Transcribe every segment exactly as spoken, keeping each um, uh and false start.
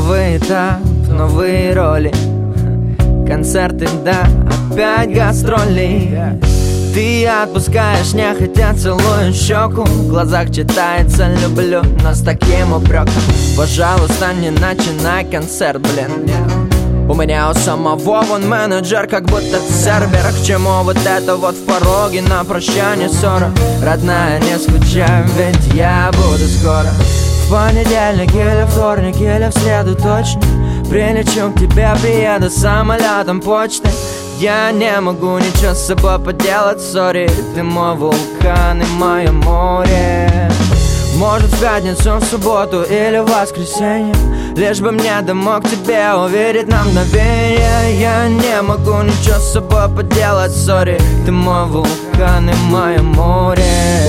Новый этап, новые роли, концерты, да, опять гастроли. Ты отпускаешь, нехотя целую щеку, в глазах читается «люблю», но с таким упреком. Пожалуйста, не начинай концерт, блин. У меня у самого вон менеджер, как будто сервер. К чему вот это вот в пороге на прощание ссора? Родная, не скучай, ведь я буду скоро. В понедельник или вторник или в среду точно прилечу к тебе, приеду самолетом почты. Я не могу ничего с собой поделать, сори. Ты мой вулкан и мое море. Может, в пятницу, в субботу или в воскресенье, лишь бы мне домой к тебе увидеть на мгновение. Я не могу ничего с собой поделать, сори. Ты мой вулкан и мое море.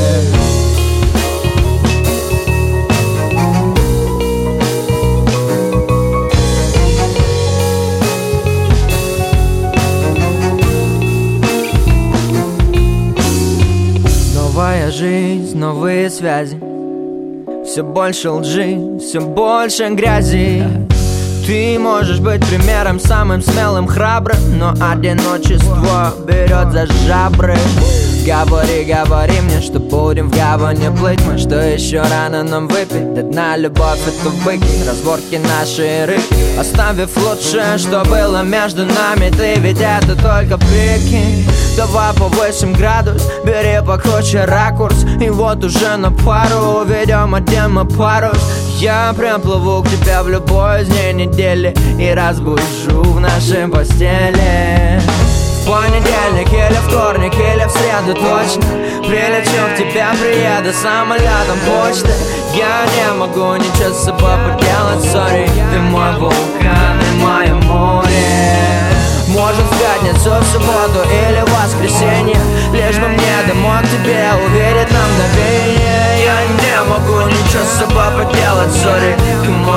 Новая жизнь, новые связи, все больше лжи, все больше грязи. Ты можешь быть примером, самым смелым, храбрым, но одиночество берет за жабры. Говори, говори мне, что будем в гавани плыть мы, что еще рано нам выпить до дна. Любовь это выкинь, разборки наши рыки, оставив лучшее, что было между нами. Ты ведь это только прикинь. Давай повысим градус, бери покруче ракурс, и вот уже на пару ведем один мы парус. Я приплыву к тебе в любой из дней недели и разбужу в нашей постели. В понедельник или вторник или в среду точно прилечу к тебе, приеду самолетом почты. Я не могу ничего с собой поделать, сори. Ты мой вулкан и мое море. Может, в пятницу, в субботу или в воскресенье, лишь бы мне домой к тебе увидеть на мгновение. Я не могу ничего с собой поделать, сори. Ты мой